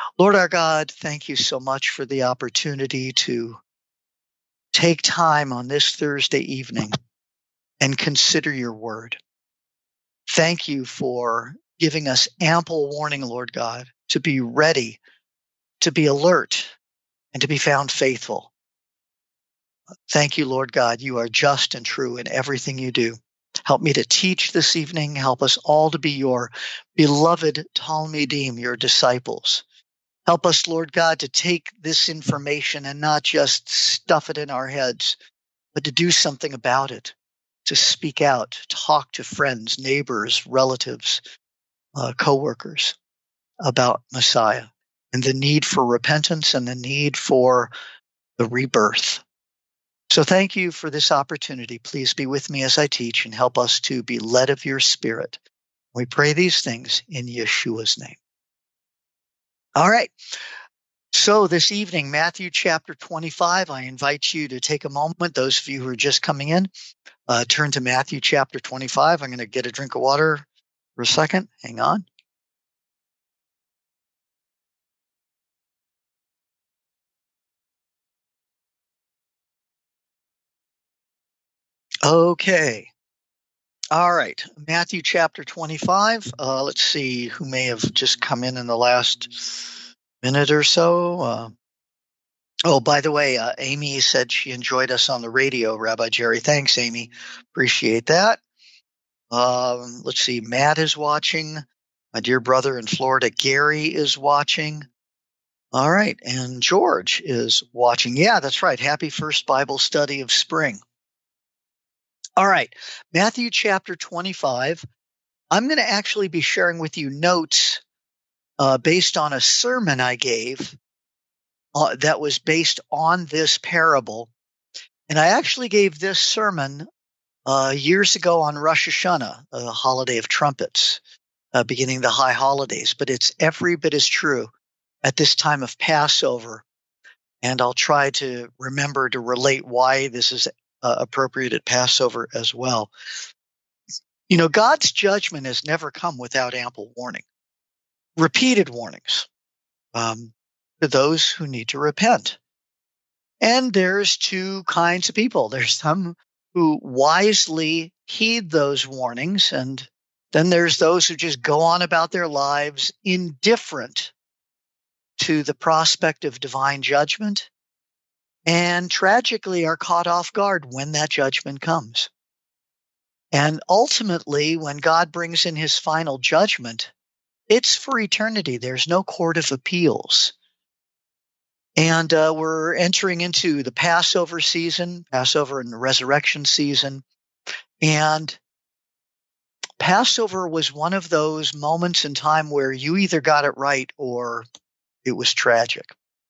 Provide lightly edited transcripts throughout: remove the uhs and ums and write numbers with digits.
Lord our God, thank you so much for the opportunity to take time on this Thursday evening and consider your word. Thank you for giving us ample warning, Lord God, to be ready, to be alert, and to be found faithful. Thank you, Lord God. You are just and true in everything you do. Help me to teach this evening. Help us all to be your beloved Talmidim, your disciples. Help us, Lord God, to take this information and not just stuff it in our heads, but to do something about it, to speak out, talk to friends, neighbors, relatives, coworkers about Messiah and the need for repentance and the need for the rebirth. So thank you for this opportunity. Please be with me as I teach and help us to be led of your Spirit. We pray these things in Yeshua's name. All right. So this evening, Matthew chapter 25, I invite you to take a moment. Those of you who are just coming in, turn to Matthew chapter 25. I'm going to get a drink of water for a second. Hang on. Okay. All right. Matthew chapter 25. Let's see who may have just come in the last minute or so. Oh, by the way, Amy said she enjoyed us on the radio, Rabbi Jerry. Thanks, Amy. Appreciate that. Let's see. Matt is watching. My dear brother in Florida, Gary, is watching. All right. And George is watching. Yeah, that's right. Happy first Bible study of spring. All right. Matthew chapter 25. I'm going to actually be sharing with you notes based on a sermon I gave that was based on this parable. And I actually gave this sermon years ago on Rosh Hashanah, the holiday of trumpets, beginning the high holidays. But it's every bit as true at this time of Passover. And I'll try to remember to relate why this is appropriate at Passover as well. You know, God's judgment has never come without ample warning, repeated warnings to those who need to repent. And there's two kinds of people. There's some who wisely heed those warnings, and then there's those who just go on about their lives indifferent to the prospect of divine judgment and tragically are caught off guard when that judgment comes. And ultimately, when God brings in his final judgment, it's for eternity. There's no court of appeals. And we're entering into the Passover season, Passover and the resurrection season. And Passover was one of those moments in time where you either got it right or it was tragic.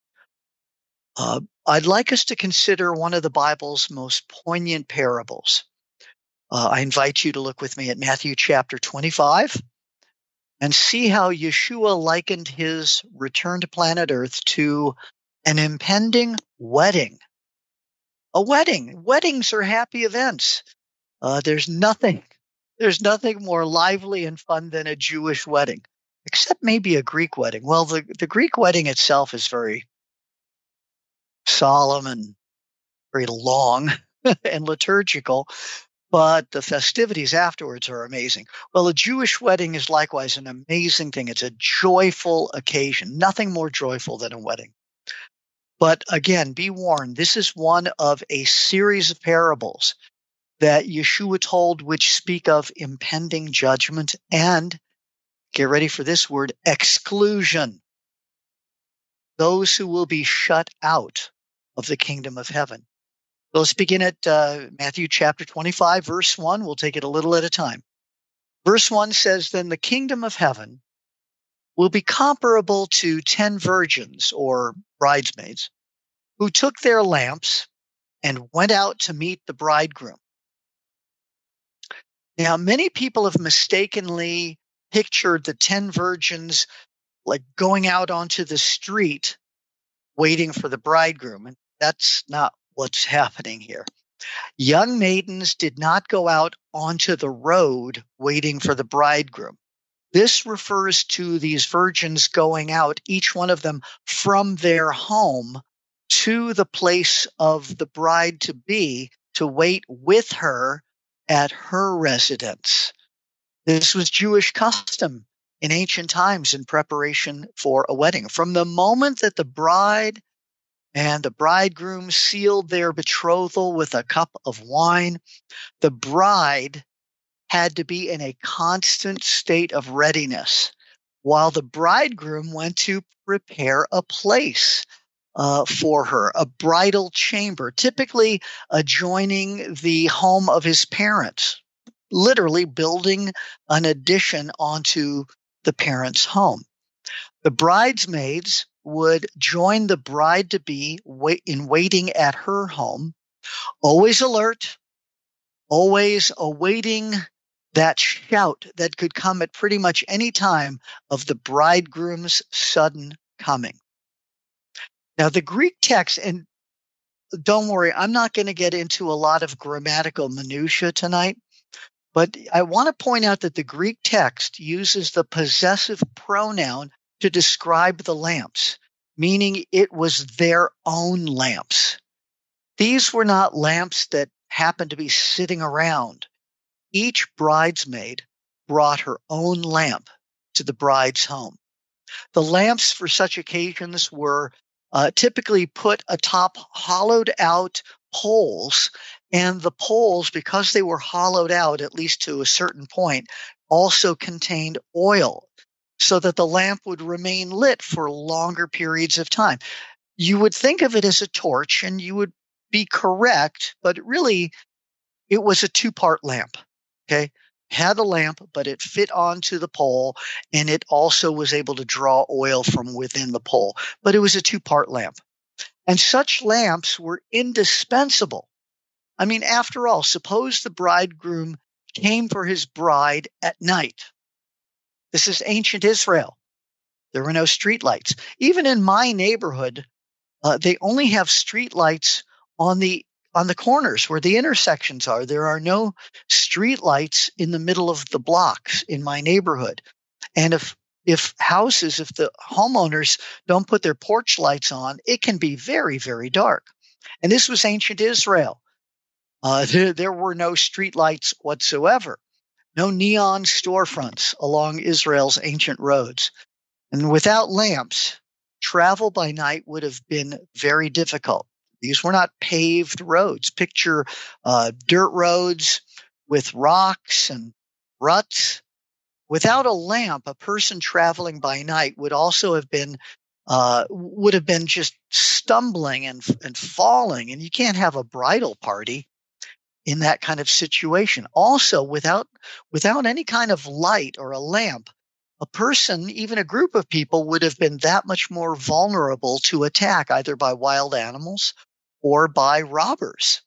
I'd like us to consider one of the Bible's most poignant parables. I invite you to look with me at Matthew chapter 25 and see how Yeshua likened his return to planet Earth to an impending wedding. A wedding. Weddings are happy events. There's nothing more lively and fun than a Jewish wedding, except maybe a Greek wedding. Well, the Greek wedding itself is very solemn and very long and liturgical, but the festivities afterwards are amazing. Well, a Jewish wedding is likewise an amazing thing. It's a joyful occasion, nothing more joyful than a wedding. But again, be warned, this is one of a series of parables that Yeshua told which speak of impending judgment and, get ready for this word, exclusion. Those who will be shut out of the kingdom of heaven. Let's begin at Matthew chapter 25, verse 1. We'll take it a little at a time. Verse 1 says, "Then the kingdom of heaven will be comparable to 10 virgins or bridesmaids who took their lamps and went out to meet the bridegroom." Now, many people have mistakenly pictured the 10 virgins like going out onto the street waiting for the bridegroom. And that's not what's happening here. Young maidens did not go out onto the road waiting for the bridegroom. This refers to these virgins going out, each one of them from their home to the place of the bride-to-be to wait with her at her residence. This was Jewish custom in ancient times in preparation for a wedding. From the moment that the bride and the bridegroom sealed their betrothal with a cup of wine, the bride had to be in a constant state of readiness while the bridegroom went to prepare a place for her, a bridal chamber, typically adjoining the home of his parents, literally building an addition onto the parents' home. The bridesmaids would join the bride-to-be in waiting at her home, always alert, always awaiting that shout that could come at pretty much any time of the bridegroom's sudden coming. Now, the Greek text, and don't worry, I'm not going to get into a lot of grammatical minutia tonight, but I want to point out that the Greek text uses the possessive pronoun to describe the lamps, meaning it was their own lamps. These were not lamps that happened to be sitting around. Each bridesmaid brought her own lamp to the bride's home. The lamps for such occasions were typically put atop hollowed out poles, and the poles, because they were hollowed out, at least to a certain point, also contained oil so that the lamp would remain lit for longer periods of time. You would think of it as a torch, and you would be correct, but really it was a two-part lamp. Okay. Had a lamp, but it fit onto the pole, and it also was able to draw oil from within the pole. But it was a two-part lamp. And such lamps were indispensable. I mean, after all, suppose the bridegroom came for his bride at night. This is ancient Israel. There were no streetlights. Even in my neighborhood, they only have streetlights on the corners where the intersections are. There are no street lights in the middle of the blocks in my neighborhood. And if the homeowners don't put their porch lights on, it can be very, very dark. And this was ancient Israel. There were no street lights whatsoever, no neon storefronts along Israel's ancient roads. And without lamps, travel by night would have been very difficult. These were not paved roads. Picture dirt roads with rocks and ruts. Without a lamp, a person traveling by night would also have been just stumbling and falling. And you can't have a bridal party in that kind of situation. Also, without any kind of light or a lamp, a person, even a group of people, would have been that much more vulnerable to attack, either by wild animals or by robbers.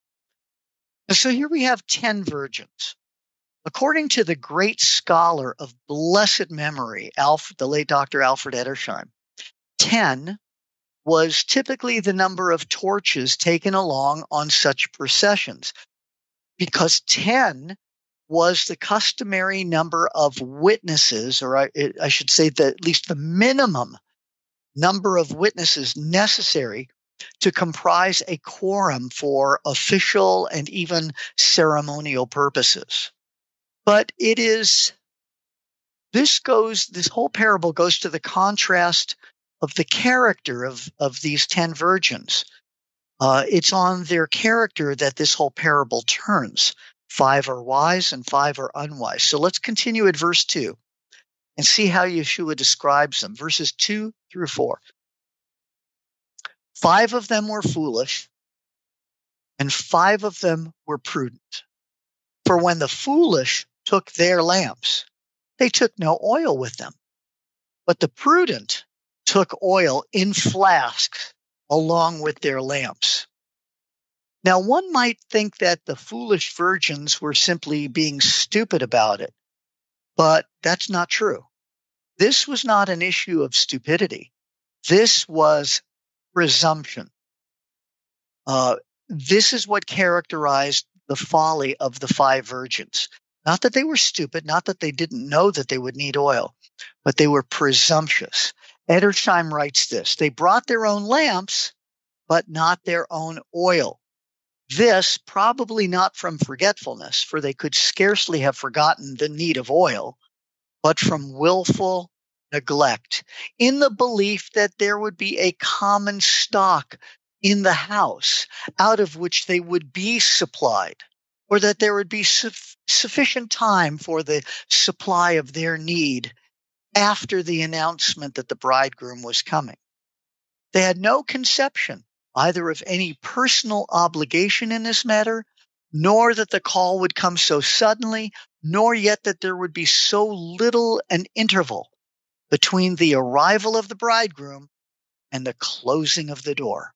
And so here we have 10 virgins. According to the great scholar of blessed memory, the late Dr. Alfred Edersheim, 10 was typically the number of torches taken along on such processions, because 10 was the customary number of witnesses, or I should say that at least the minimum number of witnesses necessary to comprise a quorum for official and even ceremonial purposes. But this whole parable goes to the contrast of the character of these 10 virgins. It's on their character that this whole parable turns. 5 are wise and 5 are unwise. So let's continue at verse 2 and see how Yeshua describes them. Verses 2 through 4. 5 of them were foolish, and 5 of them were prudent. For when the foolish took their lamps, they took no oil with them. But the prudent took oil in flasks along with their lamps. Now, one might think that the foolish virgins were simply being stupid about it, but that's not true. This was not an issue of stupidity. This was presumption. This is what characterized the folly of the 5 virgins. Not that they were stupid, not that they didn't know that they would need oil, but they were presumptuous. Edersheim writes this: they brought their own lamps, but not their own oil. This probably not from forgetfulness, for they could scarcely have forgotten the need of oil, but from willful neglect, in the belief that there would be a common stock in the house out of which they would be supplied, or that there would be sufficient time for the supply of their need after the announcement that the bridegroom was coming. They had no conception either of any personal obligation in this matter, nor that the call would come so suddenly, nor yet that there would be so little an interval between the arrival of the bridegroom and the closing of the door.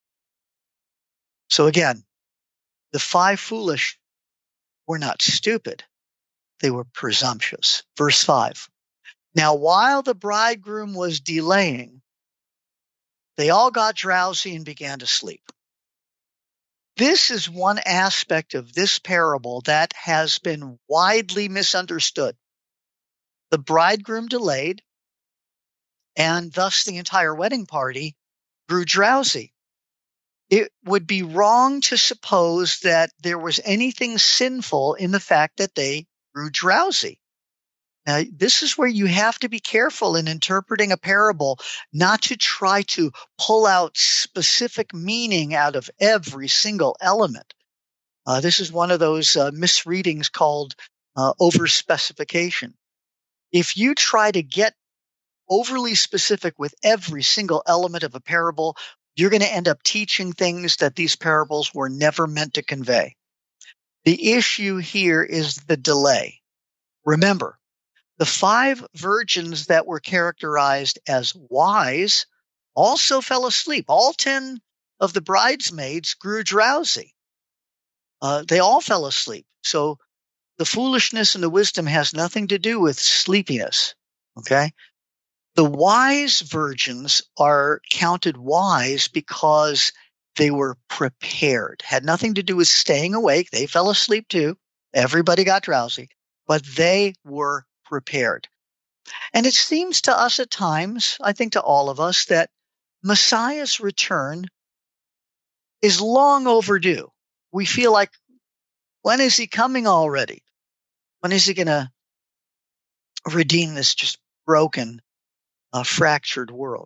So again, the 5 foolish were not stupid. They were presumptuous. Verse 5. Now, while the bridegroom was delaying, they all got drowsy and began to sleep. This is one aspect of this parable that has been widely misunderstood. The bridegroom delayed, and thus the entire wedding party grew drowsy. It would be wrong to suppose that there was anything sinful in the fact that they grew drowsy. Now, this is where you have to be careful in interpreting a parable, not to try to pull out specific meaning out of every single element. This is one of those misreadings called overspecification. If you try to get overly specific with every single element of a parable, you're going to end up teaching things that these parables were never meant to convey. The issue here is the delay. Remember, the 5 virgins that were characterized as wise also fell asleep. All 10 of the bridesmaids grew drowsy. They all fell asleep. So the foolishness and the wisdom has nothing to do with sleepiness. Okay? The wise virgins are counted wise because they were prepared. Had nothing to do with staying awake. They fell asleep too. Everybody got drowsy, but they were prepared. And it seems to us at times, I think to all of us, that Messiah's return is long overdue. We feel like, when is he coming already? When is he going to redeem this just broken, fractured world?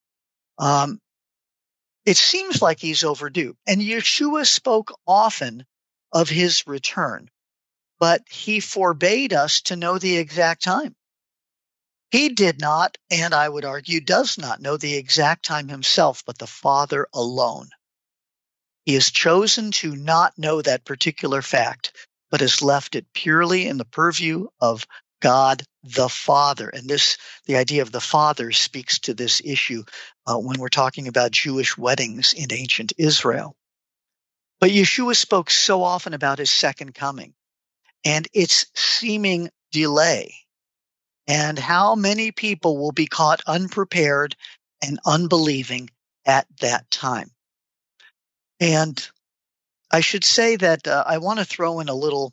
It seems like he's overdue. And Yeshua spoke often of his return, but he forbade us to know the exact time. He did not, and I would argue does not know the exact time himself, but the Father alone. He has chosen to not know that particular fact, but has left it purely in the purview of God the Father. And the idea of the Father speaks to this issue when we're talking about Jewish weddings in ancient Israel. But Yeshua spoke so often about his second coming and its seeming delay, and how many people will be caught unprepared and unbelieving at that time. And I should say that I want to throw in a little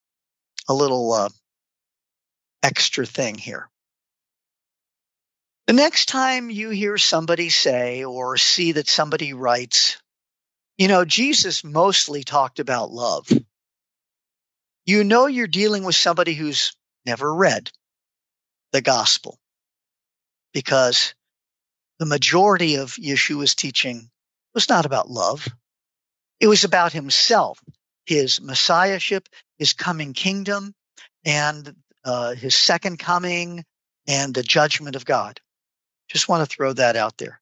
extra thing here. The next time you hear somebody say or see that somebody writes, Jesus mostly talked about love, you're dealing with somebody who's never read the gospel, because the majority of Yeshua's teaching was not about love. It was about himself, his messiahship, his coming kingdom, and his second coming, and the judgment of God. Just want to throw that out there.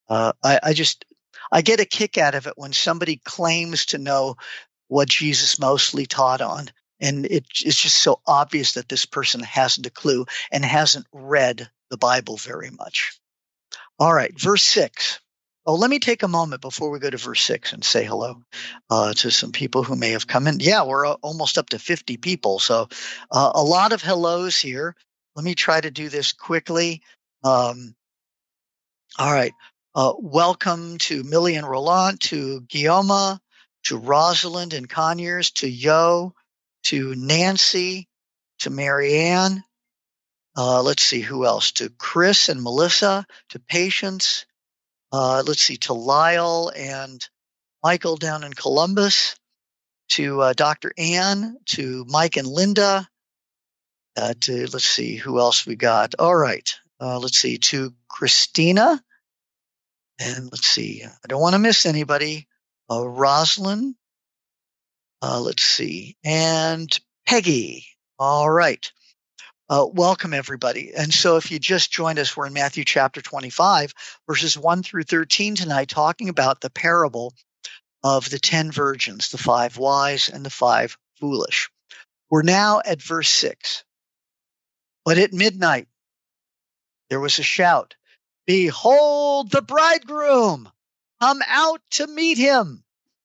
I get a kick out of it when somebody claims to know what Jesus mostly taught on, and it's just so obvious that this person hasn't a clue and hasn't read the Bible very much. All right, verse 6. Oh, let me take a moment before we go to verse 6 and say hello to some people who may have come in. Yeah, we're almost up to 50 people, so a lot of hellos here. Let me try to do this quickly. All right. Welcome to Millie and Roland, to Guillaume, to Rosalind and Conyers, to Yo, to Nancy, to Marianne. Let's see, who else? To Chris and Melissa, to Patience. Let's see, to Lyle and Michael down in Columbus, to Dr. Ann, to Mike and Linda, let's see, who else we got? All right. Let's see, to Christina, and let's see, I don't want to miss anybody. Rosalind, let's see, and Peggy. All right. Welcome, everybody. And so if you just joined us, we're in Matthew chapter 25, verses 1 through 13 tonight, talking about the parable of the 10 virgins, the 5 wise and the 5 foolish. We're now at verse 6. But at midnight, there was a shout, "Behold the bridegroom! Come out to meet him."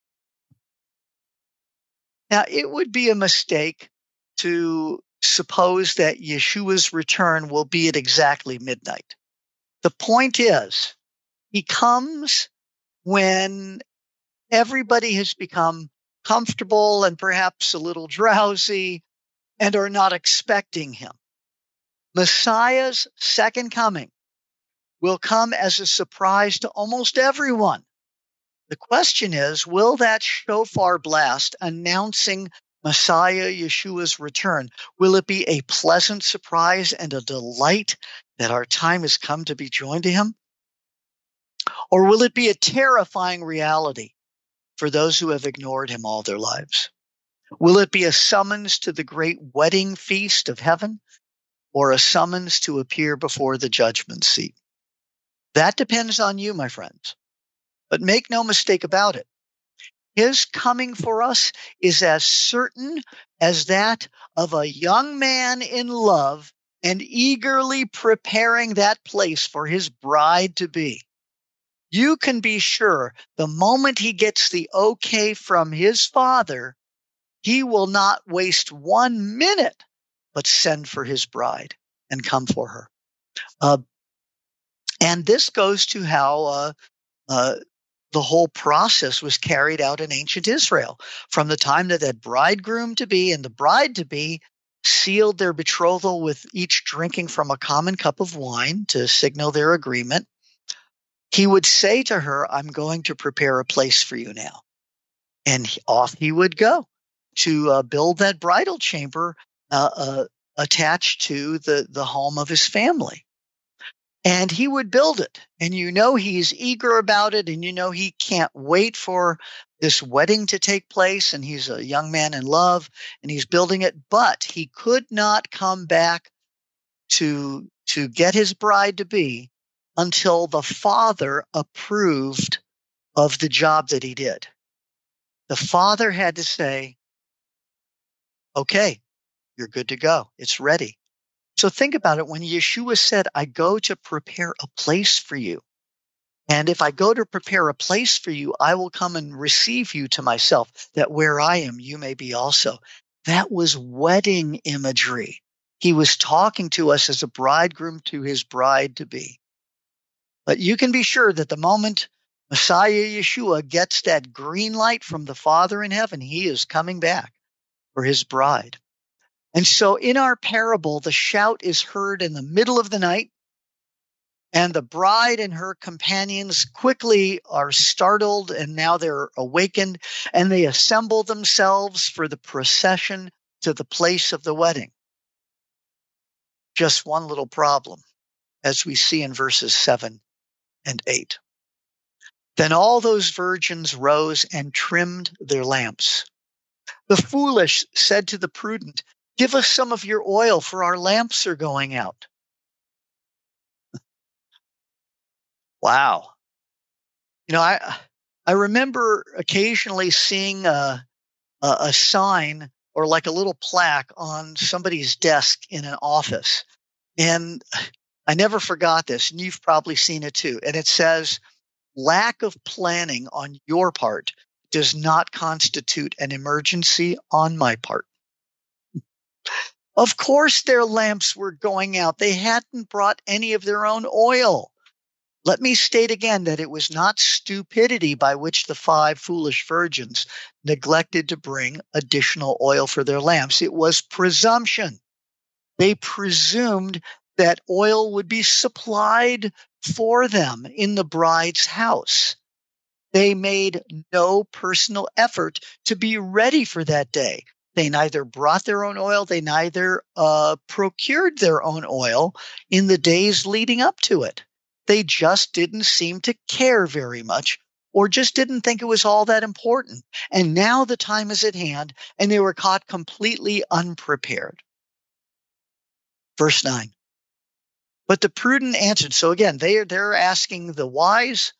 Now, it would be a mistake to suppose that Yeshua's return will be at exactly midnight. The point is, he comes when everybody has become comfortable and perhaps a little drowsy and are not expecting him. Messiah's second coming will come as a surprise to almost everyone. The question is, will that shofar blast announcing Messiah Yeshua's return, will it be a pleasant surprise and a delight that our time has come to be joined to him? Or will it be a terrifying reality for those who have ignored him all their lives? Will it be a summons to the great wedding feast of heaven, or a summons to appear before the judgment seat? That depends on you, my friends. But make no mistake about it. His coming for us is as certain as that of a young man in love and eagerly preparing that place for his bride to be. You can be sure the moment he gets the okay from his father, he will not waste 1 minute, but send for his bride and come for her. And this goes to how the whole process was carried out in ancient Israel. From the time that bridegroom to be and the bride to be sealed their betrothal with each drinking from a common cup of wine to signal their agreement, he would say to her, "I'm going to prepare a place for you now." And off he would go to build that bridal chamber attached to the home of his family. And he would build it. And he's eager about it. And he can't wait for this wedding to take place. And he's a young man in love and he's building it. But he could not come back to get his bride to be until the father approved of the job that he did. The father had to say, "Okay, you're good to go. It's ready." So think about it. When Yeshua said, "I go to prepare a place for you. And if I go to prepare a place for you, I will come and receive you to myself, that where I am, you may be also." That was wedding imagery. He was talking to us as a bridegroom to his bride to be. But you can be sure that the moment Messiah Yeshua gets that green light from the Father in heaven, he is coming back for his bride. And so in our parable, the shout is heard in the middle of the night, and the bride and her companions quickly are startled, and now they're awakened, and they assemble themselves for the procession to the place of the wedding. Just one little problem, as we see in verses 7 and 8. Then all those virgins rose and trimmed their lamps. The foolish said to the prudent, "Give us some of your oil, for our lamps are going out." Wow. I remember occasionally seeing a sign or like a little plaque on somebody's desk in an office. And I never forgot this, and you've probably seen it too. And it says, "Lack of planning on your part does not constitute an emergency on my part." Of course their lamps were going out. They hadn't brought any of their own oil. Let me state again that it was not stupidity by which the 5 foolish virgins neglected to bring additional oil for their lamps. It was presumption. They presumed that oil would be supplied for them in the bride's house. They made no personal effort to be ready for that day. They neither brought their own oil, they neither procured their own oil in the days leading up to it. They just didn't seem to care very much, or just didn't think it was all that important. And now the time is at hand, and they were caught completely unprepared. Verse 9. But the prudent answered. So again, they're asking the wise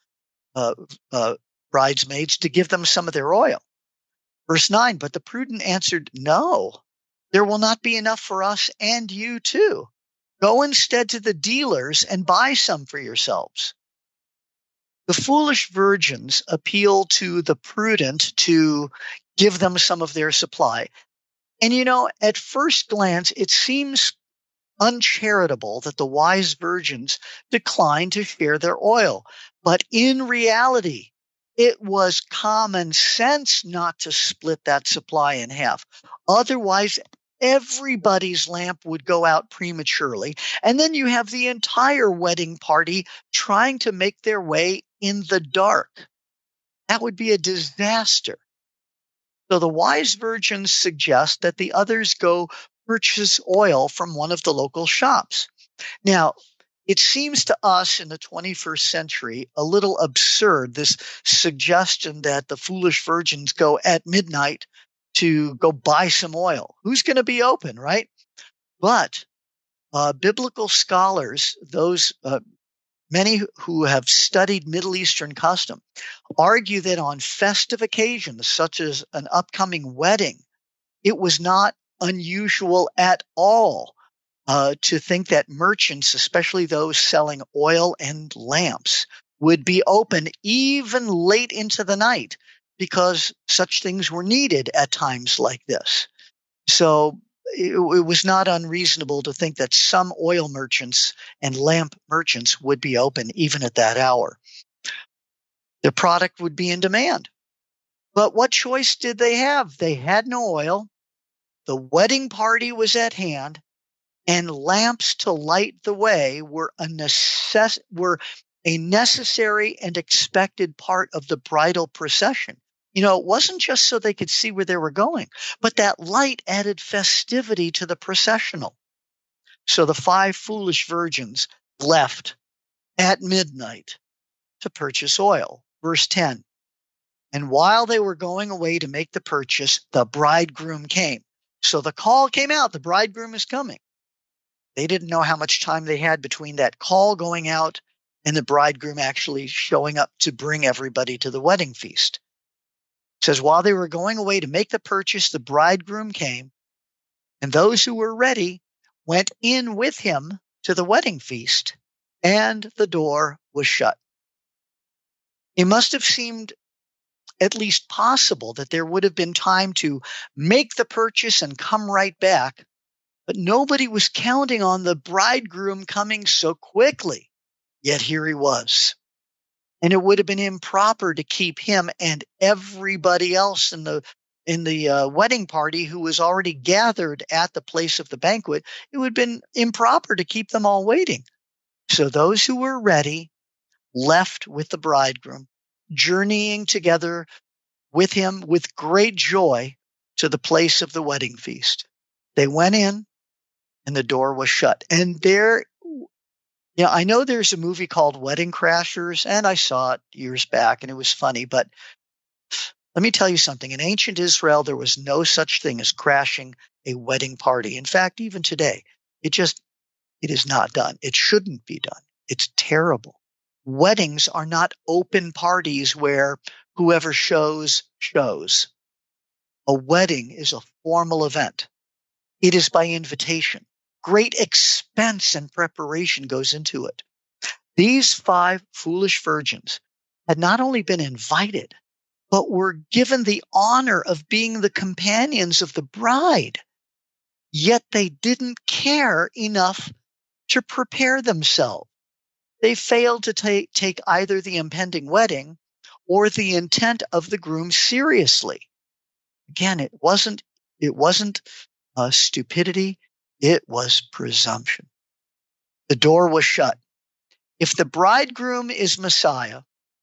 bridesmaids to give them some of their oil. Verse 9, but the prudent answered, no, there will not be enough for us and you too. Go instead to the dealers and buy some for yourselves. The foolish virgins appeal to the prudent to give them some of their supply. And at first glance, it seems uncharitable that the wise virgins declined to share their oil. But in reality, it was common sense not to split that supply in half. Otherwise, everybody's lamp would go out prematurely. And then you have the entire wedding party trying to make their way in the dark. That would be a disaster. So the wise virgins suggest that the others go purchase oil from one of the local shops. Now, it seems to us in the 21st century a little absurd, this suggestion that the foolish virgins go at midnight to go buy some oil. Who's going to be open, right? But biblical scholars, many who have studied Middle Eastern custom, argue that on festive occasions, such as an upcoming wedding, it was not unusual at all to think that merchants, especially those selling oil and lamps, would be open even late into the night because such things were needed at times like this. So it was not unreasonable to think that some oil merchants and lamp merchants would be open even at that hour. Their product would be in demand. But what choice did they have? They had no oil. The wedding party was at hand, and lamps to light the way were a necessary and expected part of the bridal procession. It wasn't just so they could see where they were going, but that light added festivity to the processional. So the 5 foolish virgins left at midnight to purchase oil. Verse 10, and while they were going away to make the purchase, the bridegroom came. So the call came out, the bridegroom is coming. They didn't know how much time they had between that call going out and the bridegroom actually showing up to bring everybody to the wedding feast. It says, while they were going away to make the purchase, the bridegroom came, and those who were ready went in with him to the wedding feast, and the door was shut. It must have seemed at least possible that there would have been time to make the purchase and come right back, but nobody was counting on the bridegroom coming so quickly. Yet here he was. And it would have been improper to keep him and everybody else in the wedding party who was already gathered at the place of the banquet. It would have been improper to keep them all waiting. So those who were ready left with the bridegroom, journeying together with him with great joy to the place of the wedding feast. They went in, and the door was shut. And there, I know there's a movie called Wedding Crashers, and I saw it years back, and it was funny. But let me tell you something. In ancient Israel, there was no such thing as crashing a wedding party. In fact, even today, it is not done. It shouldn't be done. It's terrible. Weddings are not open parties where whoever shows. A wedding is a formal event. It is by invitation. Great expense and preparation goes into it. These 5 foolish virgins had not only been invited, but were given the honor of being the companions of the bride. Yet they didn't care enough to prepare themselves. they failed to take either the impending wedding or the intent of the groom seriously. Again, it wasn't stupidity. It was presumption. The door was shut. If the bridegroom is Messiah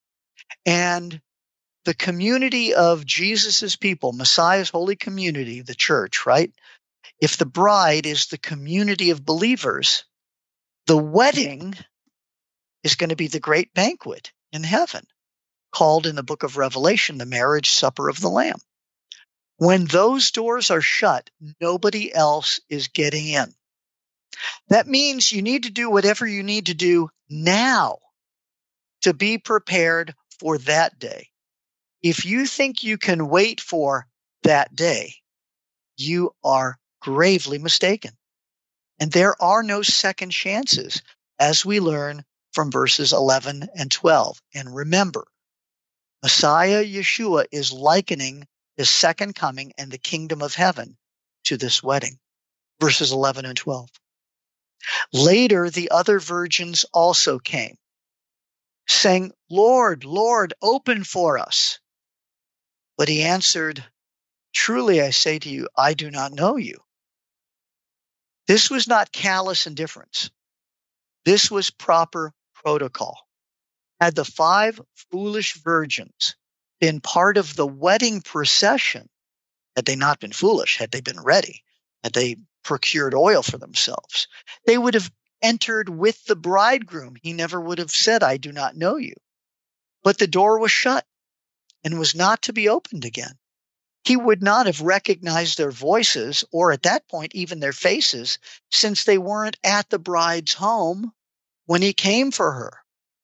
and the community of Jesus's people, Messiah's holy community, the church, right? If the bride is the community of believers, the wedding is going to be the great banquet in heaven, called in the book of Revelation the marriage supper of the Lamb. When those doors are shut, nobody else is getting in. That means you need to do whatever you need to do now to be prepared for that day. If you think you can wait for that day, you are gravely mistaken. And there are no second chances, as we learn from verses 11 and 12. And remember, Messiah Yeshua is likening his second coming and the kingdom of heaven to this wedding. Verses 11 and 12. Later, the other virgins also came, saying, Lord, Lord, open for us. But he answered, truly I say to you, I do not know you. This was not callous indifference. This was proper protocol. Had the 5 foolish virgins been part of the wedding procession, had they not been foolish, had they been ready, had they procured oil for themselves, they would have entered with the bridegroom. He never would have said, I do not know you. But the door was shut and was not to be opened again. He would not have recognized their voices, or at that point, even their faces, since they weren't at the bride's home when he came for her.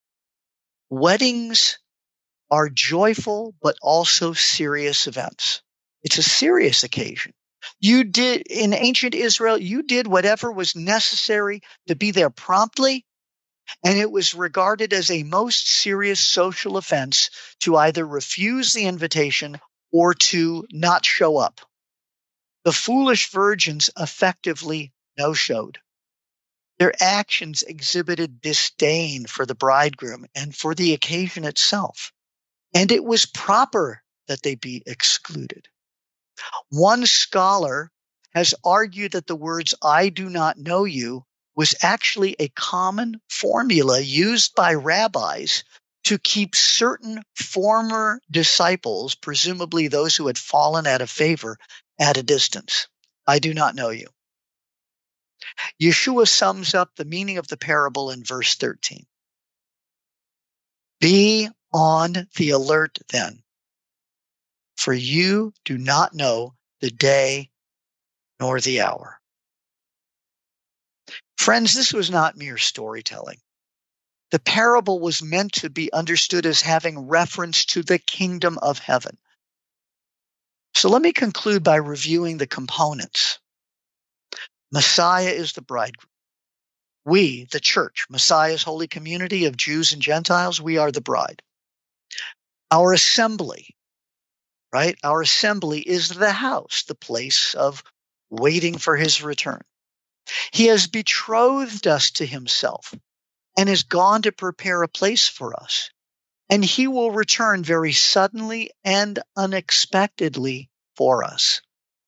Weddings are joyful, but also serious events. It's a serious occasion. In ancient Israel, you did whatever was necessary to be there promptly, and it was regarded as a most serious social offense to either refuse the invitation or to not show up. The foolish virgins effectively no-showed. Their actions exhibited disdain for the bridegroom and for the occasion itself. And it was proper that they be excluded. One scholar has argued that the words, I do not know you, was actually a common formula used by rabbis to keep certain former disciples, presumably those who had fallen out of favor, at a distance. I do not know you. Yeshua sums up the meaning of the parable in verse 13. Be on the alert then, for you do not know the day nor the hour. Friends, this was not mere storytelling. The parable was meant to be understood as having reference to the kingdom of heaven. So let me conclude by reviewing the components. Messiah is the bridegroom. We, the church, Messiah's holy community of Jews and Gentiles, we are the bride. Our assembly, right? Our assembly is the house, the place of waiting for his return. He has betrothed us to himself and has gone to prepare a place for us. And he will return very suddenly and unexpectedly for us.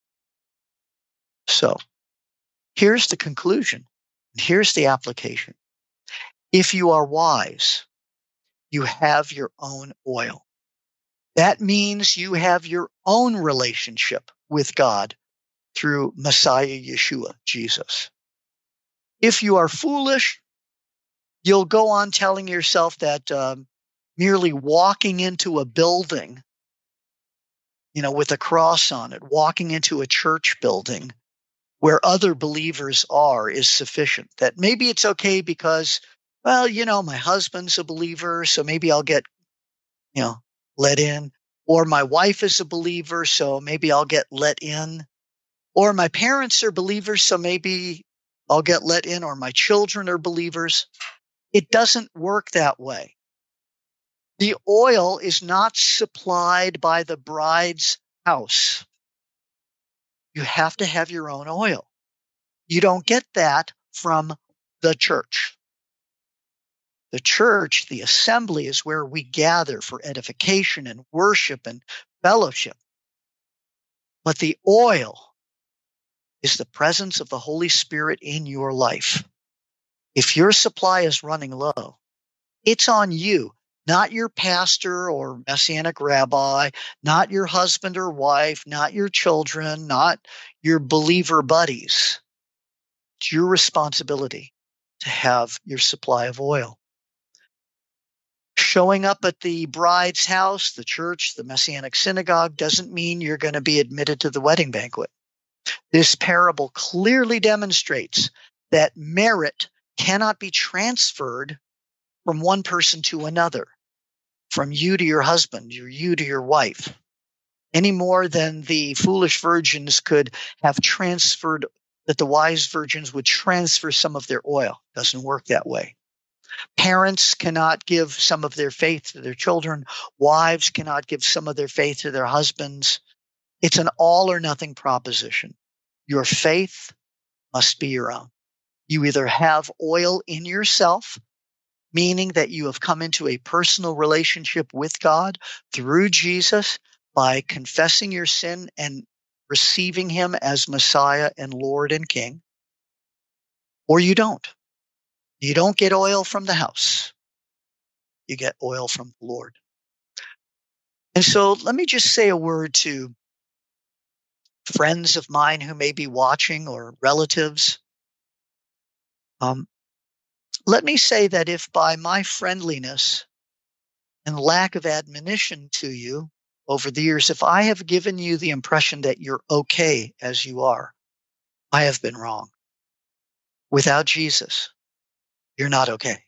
So here's the conclusion. Here's the application. If you are wise, you have your own oil. That means you have your own relationship with God through Messiah Yeshua, Jesus. If you are foolish, you'll go on telling yourself that merely walking into a building, with a cross on it, walking into a church building where other believers are is sufficient. That maybe it's okay because, my husband's a believer, so maybe I'll get, let in. Or my wife is a believer, so maybe I'll get let in. Or my parents are believers, so maybe I'll get let in. Or my children are believers. It doesn't work that way. The oil is not supplied by the bride's house. You have to have your own oil. You don't get that from the church. The church, the assembly, is where we gather for edification and worship and fellowship. But the oil is the presence of the Holy Spirit in your life. If your supply is running low, it's on you, not your pastor or messianic rabbi, not your husband or wife, not your children, not your believer buddies. It's your responsibility to have your supply of oil. Showing up at the bride's house, the church, the Messianic synagogue doesn't mean you're going to be admitted to the wedding banquet. This parable clearly demonstrates that merit cannot be transferred from one person to another, from you to your husband, or you to your wife, any more than the foolish virgins could have transferred, that the wise virgins would transfer some of their oil. It doesn't work that way. Parents cannot give some of their faith to their children. Wives cannot give some of their faith to their husbands. It's an all or nothing proposition. Your faith must be your own. You either have oil in yourself, meaning that you have come into a personal relationship with God through Jesus by confessing your sin and receiving him as Messiah and Lord and King, or you don't. You don't get oil from the house. You get oil from the Lord. And so let me just say a word to friends of mine who may be watching or relatives. Let me say that if by my friendliness and lack of admonition to you over the years, if I have given you the impression that you're okay as you are, I have been wrong. Without Jesus, you're not okay.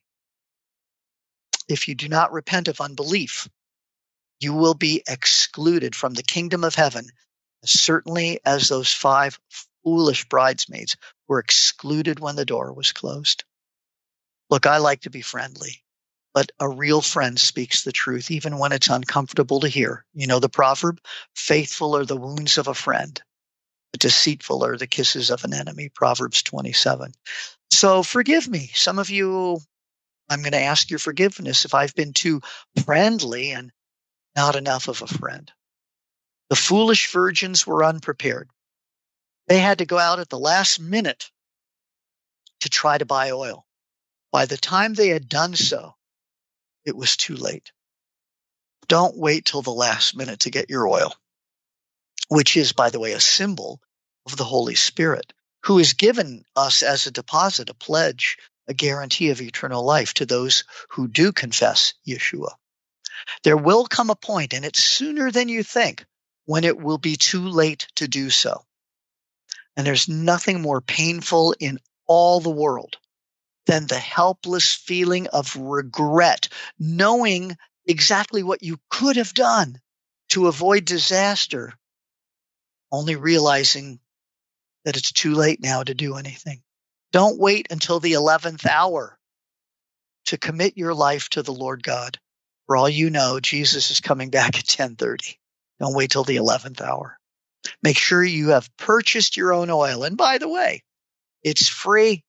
If you do not repent of unbelief, you will be excluded from the kingdom of heaven, as certainly as those 5 foolish bridesmaids were excluded when the door was closed. Look, I like to be friendly, but a real friend speaks the truth, even when it's uncomfortable to hear. You know the proverb, faithful are the wounds of a friend, but deceitful are the kisses of an enemy, Proverbs 27. So forgive me. Some of you, I'm going to ask your forgiveness if I've been too friendly and not enough of a friend. The foolish virgins were unprepared. They had to go out at the last minute to try to buy oil. By the time they had done so, it was too late. Don't wait till the last minute to get your oil, which is, by the way, a symbol of the Holy Spirit, who is given us as a deposit, a pledge, a guarantee of eternal life to those who do confess Yeshua. There will come a point, and it's sooner than you think, when it will be too late to do so. And there's nothing more painful in all the world than the helpless feeling of regret, knowing exactly what you could have done to avoid disaster, only realizing that it's too late now to do anything. Don't wait until the 11th hour to commit your life to the Lord God. For all you know, Jesus is coming back at 10:30. Don't wait till the 11th hour. Make sure you have purchased your own oil. And by the way, it's free.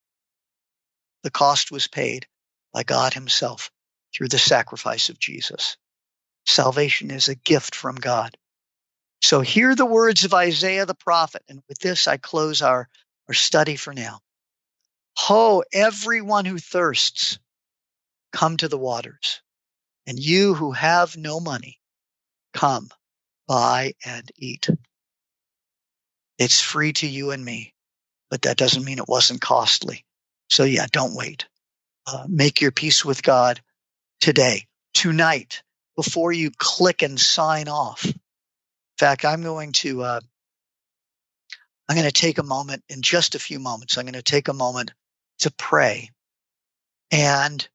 The cost was paid by God himself through the sacrifice of Jesus. Salvation is a gift from God. So hear the words of Isaiah the prophet. And with this, I close our study for now. Ho, everyone who thirsts, come to the waters. And you who have no money, come, buy and eat. It's free to you and me, but that doesn't mean it wasn't costly. So yeah, don't wait. Make your peace with God today, tonight, before you click and sign off. In fact, I'm going to take a moment in just a few moments. I'm going to take a moment to pray. And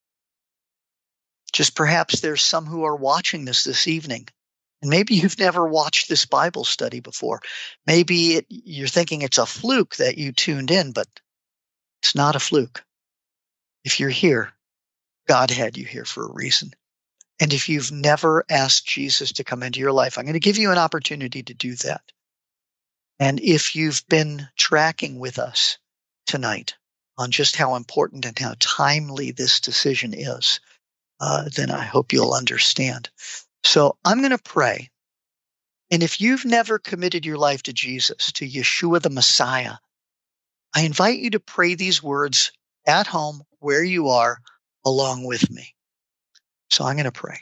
just perhaps there's some who are watching this evening. And maybe you've never watched this Bible study before. Maybe you're thinking it's a fluke that you tuned in, but it's not a fluke. If you're here, God had you here for a reason. And if you've never asked Jesus to come into your life, I'm going to give you an opportunity to do that. And if you've been tracking with us tonight, on just how important and how timely this decision is, then I hope you'll understand. So I'm going to pray. And if you've never committed your life to Jesus, to Yeshua the Messiah, I invite you to pray these words at home, where you are, along with me. So I'm going to pray.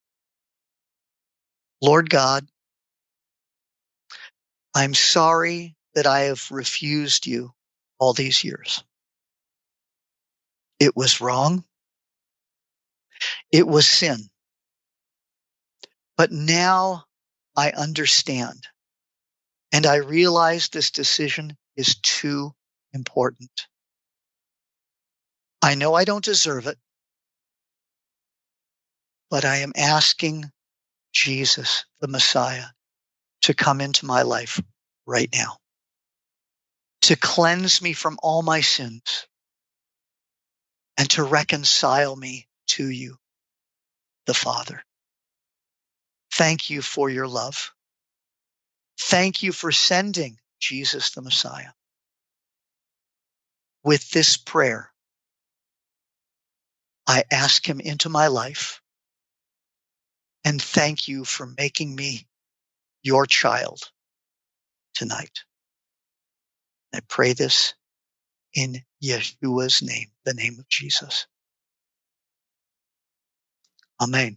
Lord God, I'm sorry that I have refused you all these years. It was wrong. It was sin. But now I understand. And I realize this decision is too important. I know I don't deserve it, but I am asking Jesus, the Messiah, to come into my life right now, to cleanse me from all my sins and to reconcile me to you, the Father. Thank you for your love. Thank you for sending Jesus, the Messiah. With this prayer, I ask him into my life, and thank you for making me your child tonight. I pray this in Yeshua's name, the name of Jesus. Amen.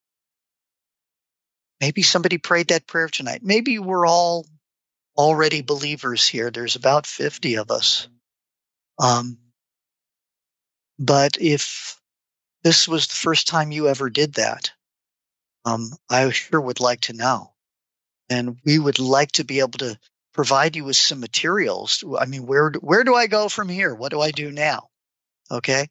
Maybe somebody prayed that prayer tonight. Maybe we're all already believers here. There's about 50 of us. But if this was the first time you ever did that, I sure would like to know. And we would like to be able to provide you with some materials. I mean, where do I go from here? What do I do now? Okay.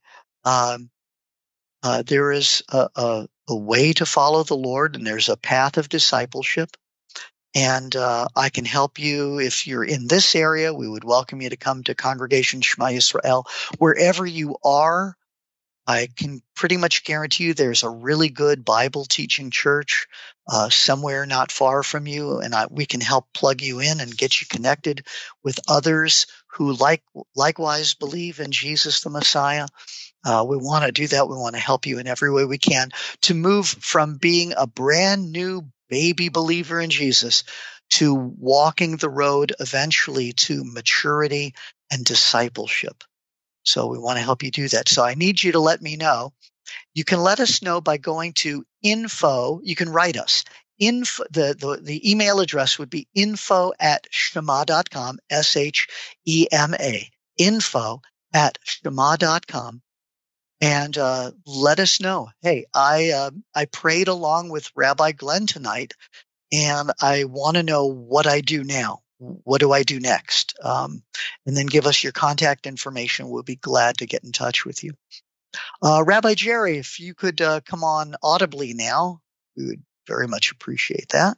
There is a way to follow the Lord, and there's a path of discipleship. And I can help you if you're in this area. We would welcome you to come to Congregation Shema Yisrael. Wherever you are, I can pretty much guarantee you there's a really good Bible teaching church somewhere not far from you, and we can help plug you in and get you connected with others who likewise believe in Jesus the Messiah. We want to do that. We want to help you in every way we can to move from being a brand new baby believer in Jesus to walking the road eventually to maturity and discipleship. So we want to help you do that. So I need you to let me know. You can let us know by going to info. You can write us. The email address would be info@shema.com, SHEMA, info@shema.com. And let us know. Hey, I prayed along with Rabbi Glenn tonight, and I want to know what I do now. What do I do next? And then give us your contact information. We'll be glad to get in touch with you. Rabbi Jerry, if you could come on audibly now, we would very much appreciate that.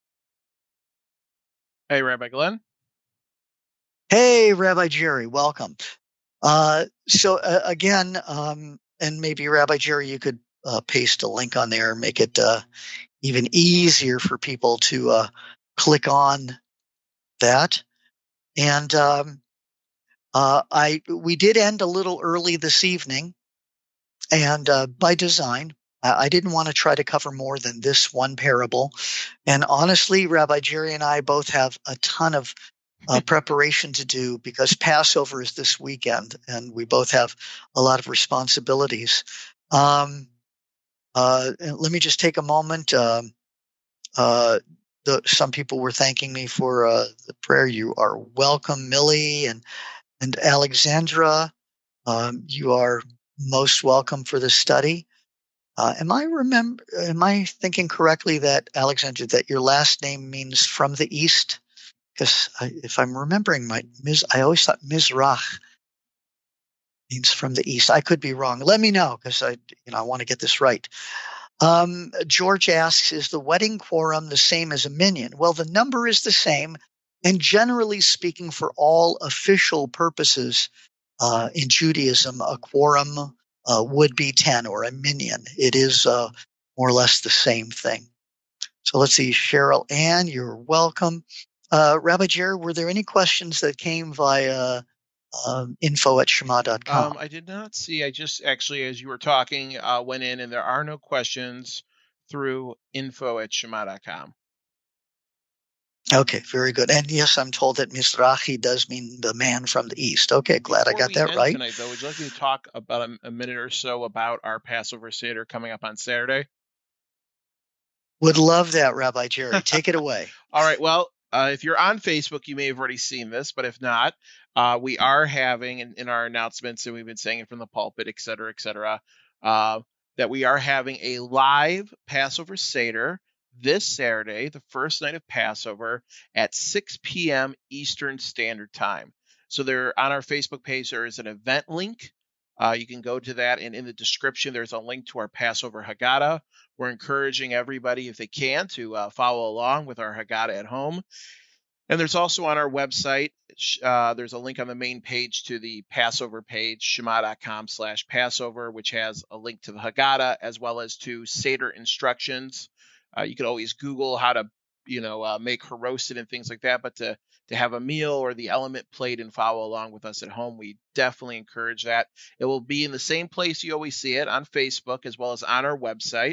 Hey, Rabbi Glenn. Hey, Rabbi Jerry, welcome. Again, and maybe Rabbi Jerry, you could paste a link on there, make it even easier for people to click on that. And we did end a little early this evening, and by design. I didn't want to try to cover more than this one parable. And honestly, Rabbi Jerry and I both have a ton of preparation to do because Passover is this weekend, and we both have a lot of responsibilities. Let me just take a moment. Some people were thanking me for the prayer. You are welcome, Millie and Alexandra. You are most welcome for the study. Am I thinking correctly that Alexandra, that your last name means from the east? Because if I'm remembering I always thought Mizrach means from the east. I could be wrong. Let me know because I want to get this right. George asks, is the wedding quorum the same as a minyan? Well, the number is the same, and generally speaking, for all official purposes in Judaism, a quorum would be 10, or a minyan. It is more or less the same thing. So let's see, Cheryl Ann, you're welcome. Rabbi Jerry, were there any questions that came via info@shema.com. I did not see. I just actually, as you were talking, went in, and there are no questions through info@shema.com. Okay, very good. And yes, I'm told that Mizrahi does mean the man from the east. Okay, glad I Before got we that end right. tonight, though, would you like me to talk about a minute or so about our Passover Seder coming up on Saturday? Would love that, Rabbi Jerry. Take it away. All right. Well, if you're on Facebook, you may have already seen this, but if not, we are having in our announcements, and we've been saying it from the pulpit, et cetera, that we are having a live Passover Seder this Saturday, the first night of Passover, at 6 p.m. Eastern Standard Time. So there on our Facebook page, there is an event link. You can go to that, and in the description, there's a link to our Passover Haggadah. We're encouraging everybody, if they can, to follow along with our Haggadah at home. And there's also on our website, there's a link on the main page to the Passover page, shema.com/Passover, which has a link to the Haggadah as well as to Seder instructions. You could always Google how to, make roasted and things like that, but to have a meal or the element plate and follow along with us at home, we definitely encourage that. It will be in the same place you always see it, on Facebook as well as on our website.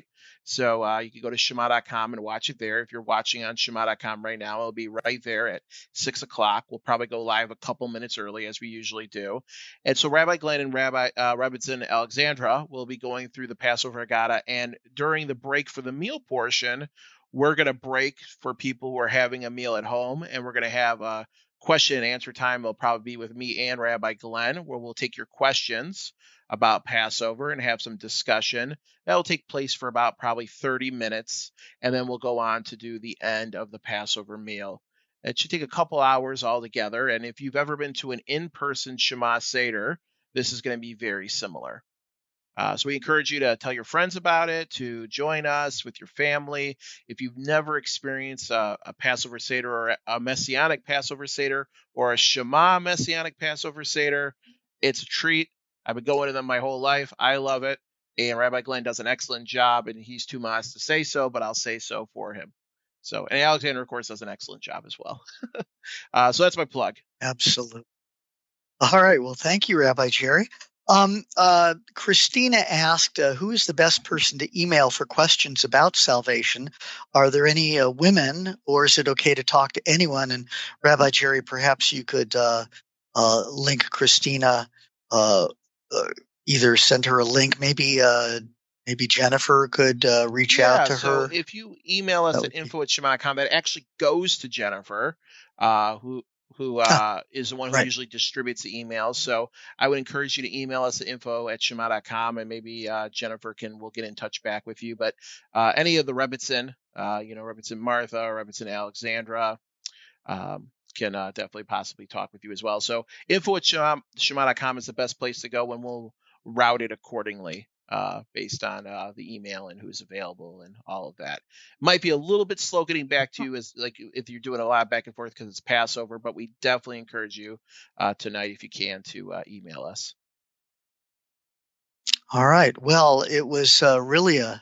So you can go to shema.com and watch it there. If you're watching on shema.com right now, it'll be right there at 6 o'clock. We'll probably go live a couple minutes early, as we usually do. And so Rabbi Glenn and Rabbi Rebbitzin Alexandra will be going through the Passover Haggadah. And during the break for the meal portion, we're going to break for people who are having a meal at home, and we're going to have a question and answer time. It'll probably be with me and Rabbi Glenn, where we'll take your questions about Passover and have some discussion. That'll take place for about probably 30 minutes, and then we'll go on to do the end of the Passover meal. It should take a couple hours altogether, and if you've ever been to an in-person Shema Seder, this is going to be very similar. So we encourage you to tell your friends about it, to join us with your family. If you've never experienced a Passover Seder or a Messianic Passover Seder or a Shema Messianic Passover Seder, it's a treat. I've been going to them my whole life. I love it. And Rabbi Glenn does an excellent job, and he's too modest to say so, but I'll say so for him. So, and Alexander, of course, does an excellent job as well. So that's my plug. Absolutely. All right. Well, thank you, Rabbi Jerry. Christina asked, who is the best person to email for questions about salvation? Are there any women, or is it okay to talk to anyone? And Rabbi Jerry, perhaps you could link Christina, either send her a link. Maybe Jennifer could reach out to So her. if you email us at info@shema.com, that actually goes to Jennifer, who is the one who Right. usually distributes the emails. So I would encourage you to email us at info@shema.com, and maybe Jennifer will get in touch back with you. But any of the Rebbitzin, Rebbitzin Martha, or Rebbitzin Alexandra, can definitely possibly talk with you as well. So info@shema.com is the best place to go, and we'll route it accordingly based on the email and who's available and all of that. Might be a little bit slow getting back to you, as like if you're doing a lot back and forth because it's Passover, but we definitely encourage you tonight, if you can, to email us. All right. Well, it was really a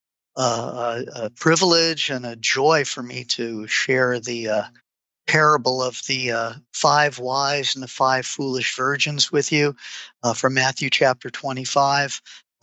privilege and a joy for me to share the parable of the 5 wise and the 5 foolish virgins with you from Matthew chapter 25.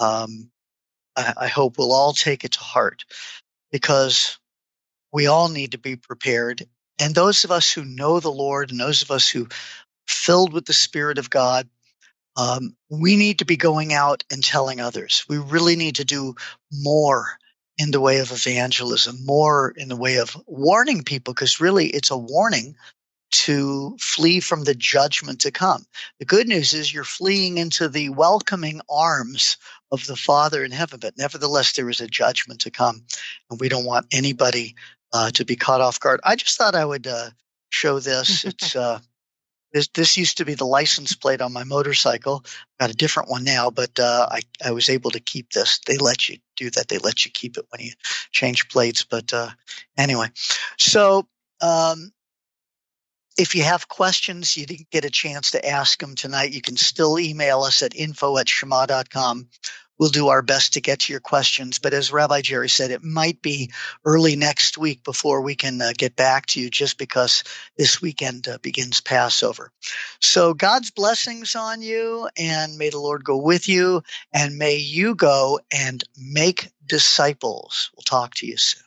I hope we'll all take it to heart, because we all need to be prepared. And those of us who know the Lord, and those of us who are filled with the Spirit of God, we need to be going out and telling others. We really need to do more in the way of evangelism, more in the way of warning people, because really it's a warning to flee from the judgment to come. The good news is you're fleeing into the welcoming arms of the Father in heaven, but nevertheless, there is a judgment to come, and we don't want anybody to be caught off guard. I just thought I would show this. It's this used to be the license plate on my motorcycle. I've got a different one now, but I was able to keep this. They let you do that. They let you keep it when you change plates. But anyway, so if you have questions, you didn't get a chance to ask them tonight, you can still email us at info@shema.com. we'll do our best to get to your questions. But as Rabbi Jerry said, it might be early next week before we can get back to you, just because this weekend begins Passover. So God's blessings on you, and may the Lord go with you, and may you go and make disciples. We'll talk to you soon.